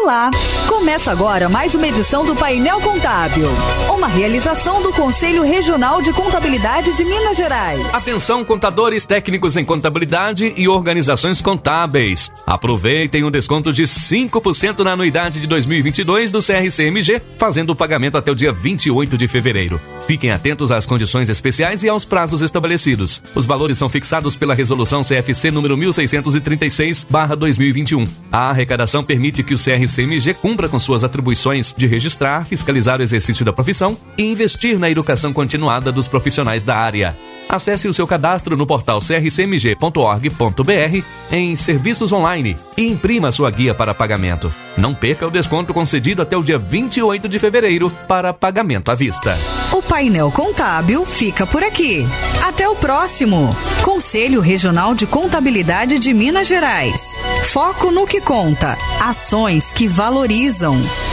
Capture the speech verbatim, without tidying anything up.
Olá! Começa agora mais uma edição do Painel Contábil, uma realização do Conselho Regional de Contabilidade de Minas Gerais. Atenção, contadores técnicos em contabilidade e organizações contábeis. Aproveitem um desconto de cinco por cento na anuidade de dois mil e vinte e dois do C R C M G, fazendo o pagamento até o dia vinte e oito de fevereiro. Fiquem atentos às condições especiais e aos prazos estabelecidos. Os valores são fixados pela Resolução C F C número mil seiscentos e trinta e seis barra dois mil e vinte e um. A arrecadação permite que o C R C M G cumpra com suas atribuições de registrar, fiscalizar o exercício da profissão e investir na educação continuada dos profissionais da área. Acesse o seu cadastro no portal c r c m g ponto org ponto b r em Serviços Online e imprima sua guia para pagamento. Não perca o desconto concedido até o dia vinte e oito de fevereiro para pagamento à vista. O Painel Contábil fica por aqui. Até o próximo. Conselho Regional de Contabilidade de Minas Gerais. Foco no que conta. Ações que valorizam.